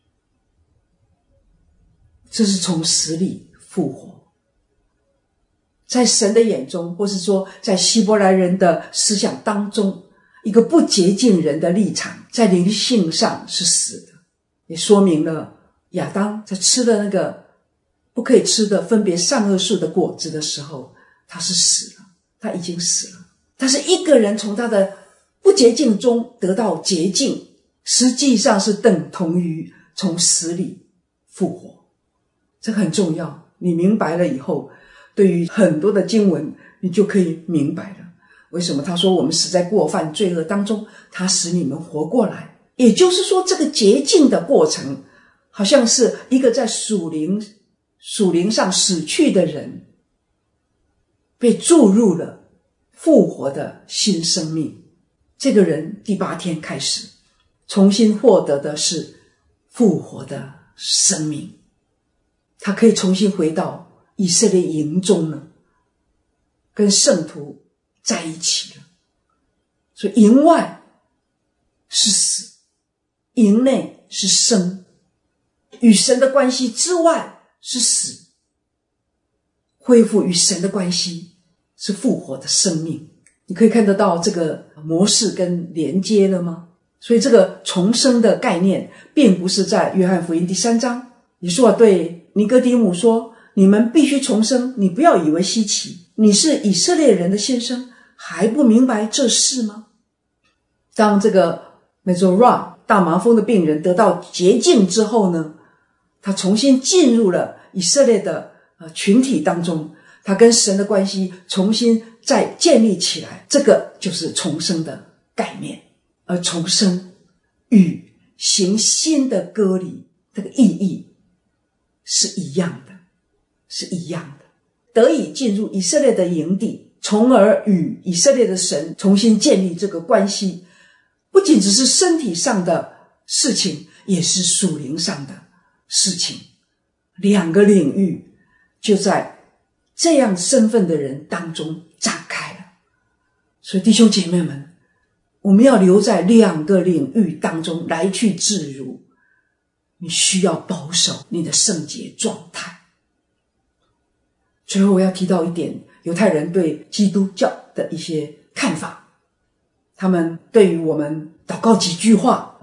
这是从死里复活。在神的眼中，或是说在希伯来人的思想当中，一个不洁净人的立场在灵性上是死的，也说明了亚当在吃了那个不可以吃的分别善恶树的果子的时候，他是死了，他已经死了。但是一个人从他的不洁净中得到洁净，实际上是等同于从死里复活。这个很重要，你明白了以后，对于很多的经文你就可以明白了。为什么他说我们死在过犯罪恶当中，他使你们活过来。也就是说，这个洁净的过程好像是一个在属灵属灵上死去的人被注入了复活的新生命。这个人第八天开始重新获得的是复活的生命，他可以重新回到以色列营中了，跟圣徒在一起了。所以营外是死，营内是生，与神的关系之外是死，恢复与神的关系是复活的生命。你可以看得到这个模式跟连接了吗？所以这个重生的概念并不是在约翰福音第三章，耶稣对尼哥底母说，你们必须重生，你不要以为稀奇，你是以色列人的先生，还不明白这事吗？当这个 Mezora 大麻风的病人得到洁净之后呢，他重新进入了以色列的呃群体当中，他跟神的关系重新再建立起来，这个就是重生的概念。而重生与行新的割礼这个意义是一样的，是一样的。得以进入以色列的营地，从而与以色列的神重新建立这个关系，不仅只是身体上的事情，也是属灵上的事情。两个领域就在这样身份的人当中展开了。所以弟兄姐妹们，我们要留在两个领域当中来去自如，你需要保守你的圣洁状态。最后我要提到一点，犹太人对基督教的一些看法。他们对于我们祷告几句话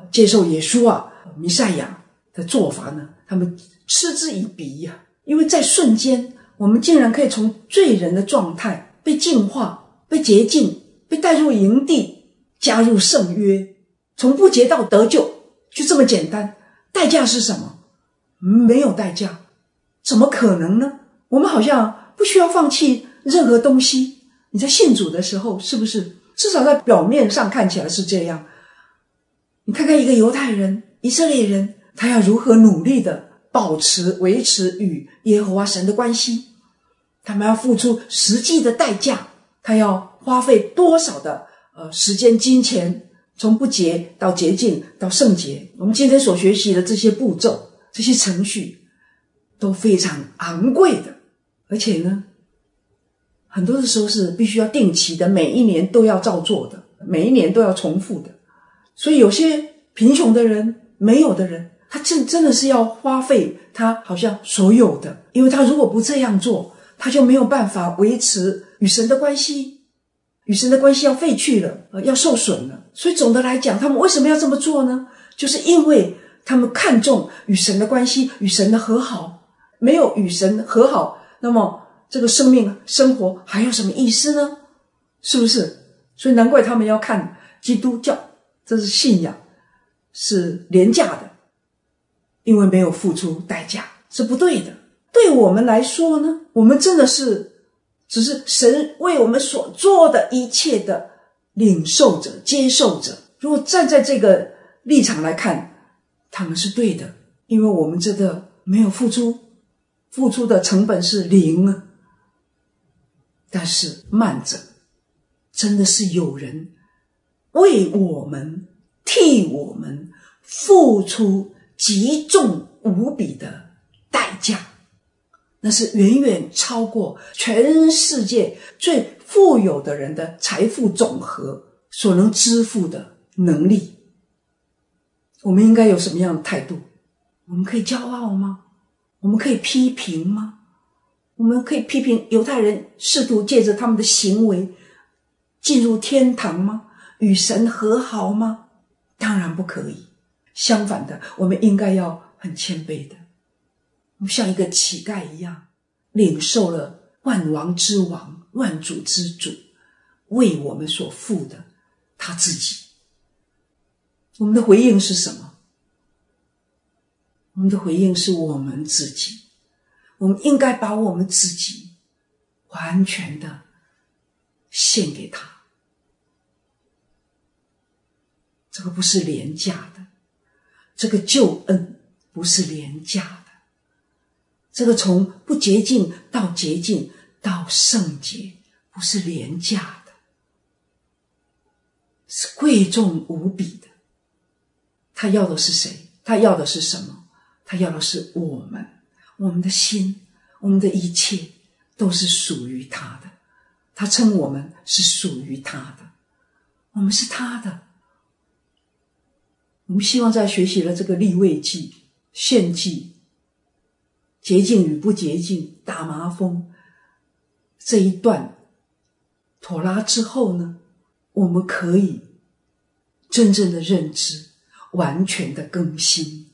接受耶稣啊弥赛亚的做法呢，他们嗤之以鼻呀、啊，因为在瞬间我们竟然可以从罪人的状态被净化、被洁净、被带入营地，加入圣约，从不洁到得救，就这么简单。代价是什么？没有代价，怎么可能呢？我们好像不需要放弃任何东西。你在信主的时候，是不是至少在表面上看起来是这样？你看看一个犹太人、以色列人，他要如何努力的保持、维持与耶和华神的关系，他们要付出实际的代价，他要花费多少的呃时间、金钱，从不洁到洁净到圣洁。我们今天所学习的这些步骤、这些程序都非常昂贵的，而且呢，很多的时候是必须要定期的，每一年都要照做的，每一年都要重复的。所以有些贫穷的人、没有的人，他真真的是要花费他好像所有的，因为他如果不这样做，他就没有办法维持与神的关系，与神的关系要废去了，呃，要受损了。所以总的来讲，他们为什么要这么做呢？就是因为他们看重与神的关系，与神的和好。没有与神和好，那么这个生命生活还有什么意思呢？是不是？所以难怪他们要看基督教，这是信仰是廉价的，因为没有付出代价，是不对的。对我们来说呢，我们真的是只是神为我们所做的一切的领受者、接受者。如果站在这个立场来看，他们是对的，因为我们真的没有付出，付出的成本是零啊。但是慢着，真的是有人为我们、替我们付出极重无比的代价，那是远远超过全世界最富有的人的财富总和所能支付的能力。我们应该有什么样的态度？我们可以骄傲吗？我们可以批评吗？我们可以批评犹太人试图借着他们的行为进入天堂吗？与神和好吗？当然不可以。相反的，我们应该要很谦卑的，我们像一个乞丐一样，领受了万王之王、万主之主为我们所付的他自己。我们的回应是什么？我们的回应是我们自己。我们应该把我们自己完全的献给他。这个不是廉价的，这个救恩不是廉价的，这个从不洁净到洁净到圣洁不是廉价的，是贵重无比的。他要的是谁？他要的是什么？他要的是我们，我们的心，我们的一切都是属于他的。他称我们是属于他的，我们是他的。我们希望在学习了这个利未记、献祭、洁净与不洁净、大麻风这一段妥拉之后呢，我们可以真正的认知，完全的更新。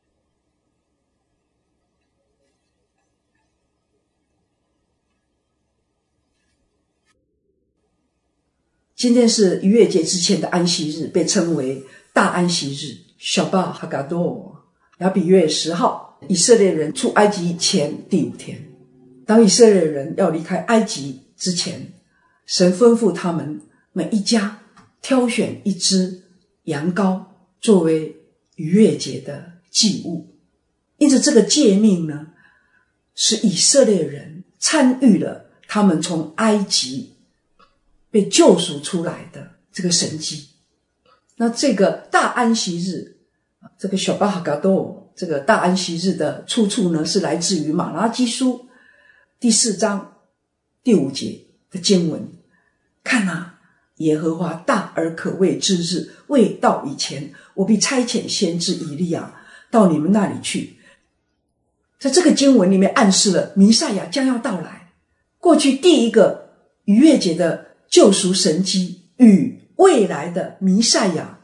今天是逾越节之前的安息日，被称为大安息日 Shabbat Hagadol， 亚比月十号，以色列人出埃及前第五天。当以色列人要离开埃及之前，神吩咐他们每一家挑选一只羊羔作为逾越节的祭物。因此这个诫命呢，使以色列人参与了他们从埃及被救赎出来的这个神迹。那这个大安息日，这个 Shabbat Hagadol 这个大安息日的出处呢，是来自于马拉基书第四章第五节的经文。看啊，耶和华大而可畏之日未到以前，我必差遣先知以利亚到你们那里去。在这个经文里面暗示了弥赛亚将要到来。过去第一个逾越节的救赎神迹与未来的弥赛亚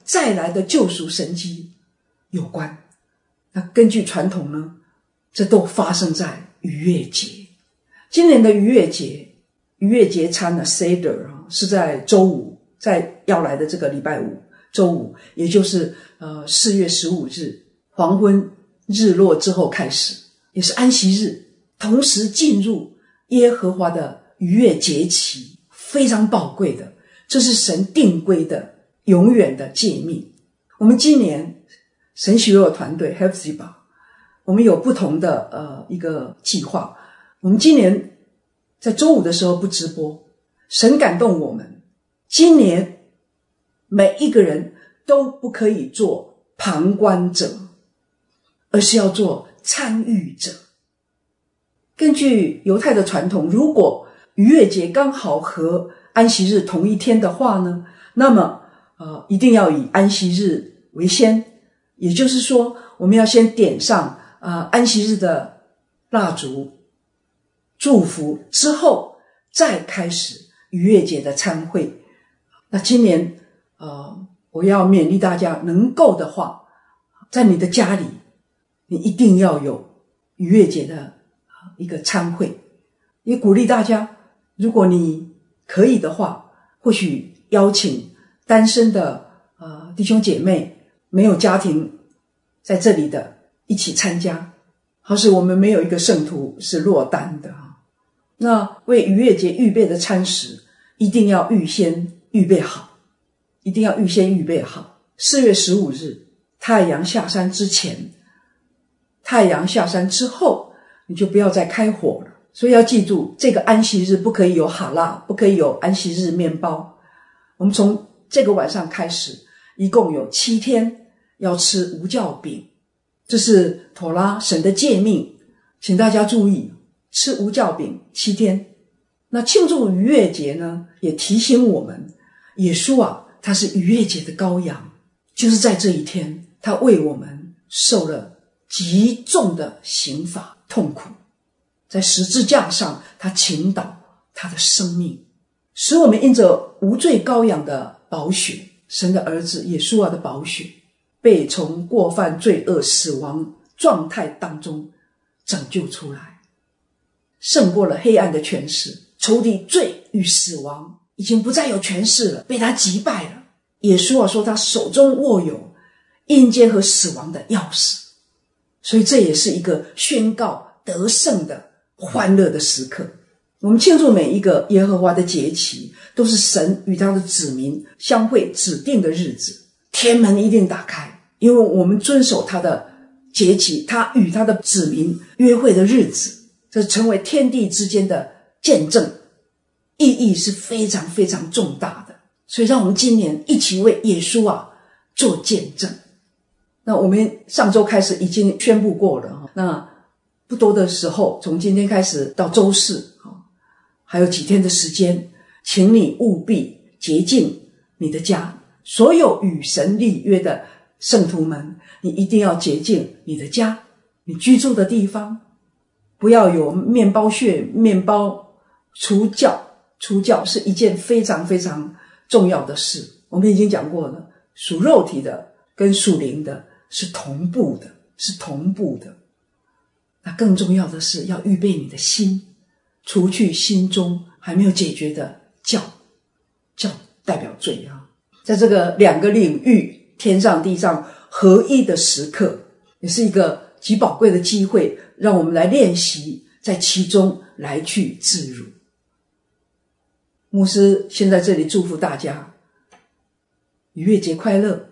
再来的救赎神迹有关。那根据传统呢，这都发生在逾越节。今年的逾越节，逾越节餐的 Seder 是在周五，在要来的这个礼拜五，周五，也就是呃四月十五日黄昏日落之后开始，也是安息日，同时进入耶和华的逾越节期，非常宝贵的，这是神定规的永远的诫命。我们今年神许诺团队 Hephzibah， 我们有不同的呃一个计划。我们今年在周五的时候不直播，神感动我们，今年每一个人都不可以做旁观者，而是要做参与者。根据犹太的传统，如果逾越节刚好和安息日同一天的话呢，那么呃一定要以安息日为先，也就是说我们要先点上呃安息日的蜡烛祝福，之后再开始逾越节的参会。那今年呃我要勉励大家，能够的话，在你的家里你一定要有逾越节的一个参会。也鼓励大家，如果你可以的话，或许邀请单身的呃弟兄姐妹，没有家庭在这里的一起参加，或是我们没有一个圣徒是落单的。那为逾越节预备的餐食一定要预先预备好，一定要预先预备好。四月十五日太阳下山之前，太阳下山之后你就不要再开火了。所以要记住，这个安息日不可以有哈拉，不可以有安息日面包。我们从这个晚上开始，一共有七天要吃无酵饼，这是妥拉神的诫命，请大家注意，吃无酵饼七天。那庆祝逾越节呢，也提醒我们，耶稣啊，他是逾越节的羔羊，就是在这一天，他为我们受了极重的刑罚痛苦，在十字架上他倾倒他的生命，使我们因着无罪羔羊的宝血，神的儿子耶稣啊的宝血，被从过犯罪恶死亡状态当中拯救出来，胜过了黑暗的权势，仇敌罪与死亡已经不再有权势了，被他击败了。耶稣啊说他手中握有阴间和死亡的钥匙，所以这也是一个宣告得胜的欢乐的时刻。我们庆祝每一个耶和华的节期，都是神与他的子民相会指定的日子，天门一定打开，因为我们遵守他的节期，他与他的子民约会的日子，这成为天地之间的见证，意义是非常非常重大的。所以让我们今年一起为耶稣啊做见证。那我们上周开始已经宣布过了，那不多的时候，从今天开始到周四还有几天的时间，请你务必洁净你的家，所有与神立约的圣徒们，你一定要洁净你的家，你居住的地方，不要有面包屑、面包除酵。除酵是一件非常非常重要的事，我们已经讲过了，属肉体的跟属灵的是同步的，是同步的。那更重要的是要预备你的心，除去心中还没有解决的酵，酵代表罪啊。在这个两个领域天上地上合一的时刻，也是一个极宝贵的机会，让我们来练习在其中来去自如。牧师先在这里祝福大家逾越节快乐，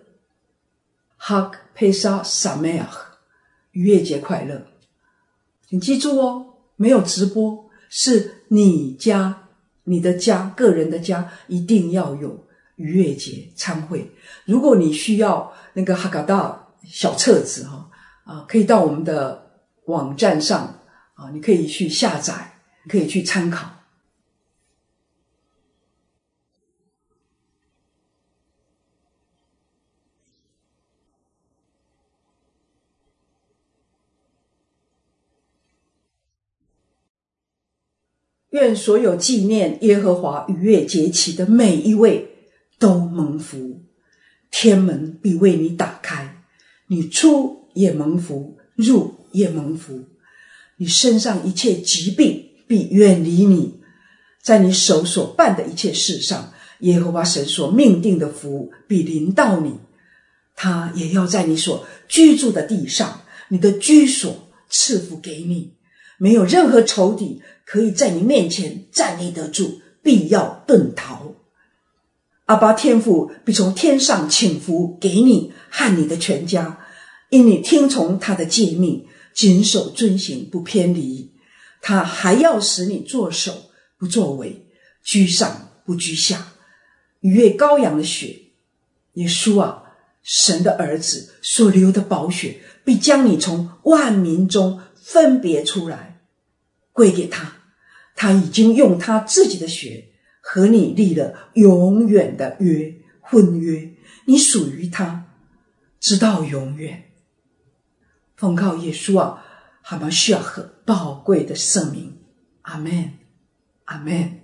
Hag Pesach Sameach， 逾越节快乐。请记住哦，没有直播，是你家你的家个人的家一定要有逾越节参会。如果你需要那个哈嘎达小册子哈啊，可以到我们的网站上啊，你可以去下载，可以去参考。愿所有纪念耶和华逾越节期的每一位都蒙福， 天门必为你打开，你出也蒙福，入也蒙福。你身上一切疾病必远离你，在你手所办的一切事上，耶和华神所命定的福必临到你。他也要在你所居住的地上，你的居所赐福给你，没有任何仇敌可以在你面前站立得住，必要遁逃。阿爸天父必从天上请福给你和你的全家，因你听从他的诫命，谨守遵行，不偏离。他还要使你作首不作尾，居上不居下。逾越羔羊的血，耶稣啊，神的儿子所流的宝血必将你从万民中分别出来，归给他。他已经用他自己的血和你立了永远的约，婚约，你属于他直到永远。奉靠耶稣啊，哈马需要和宝贵的圣名，阿们，阿们。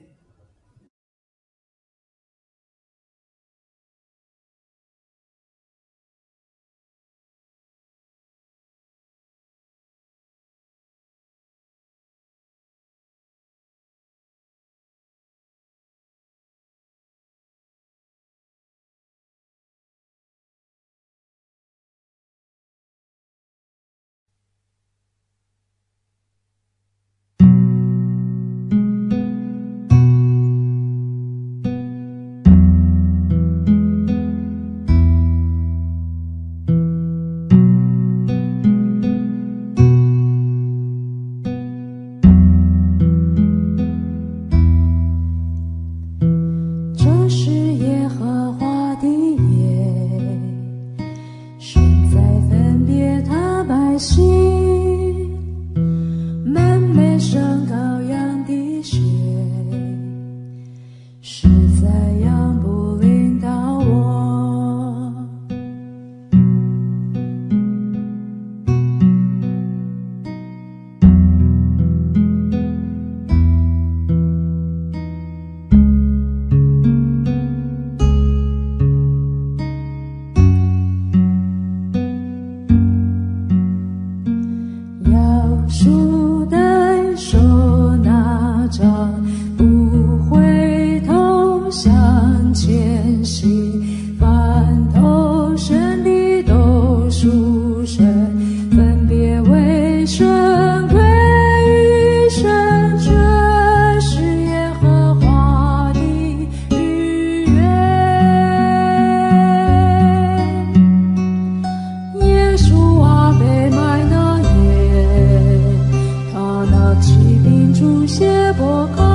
起兵出血波。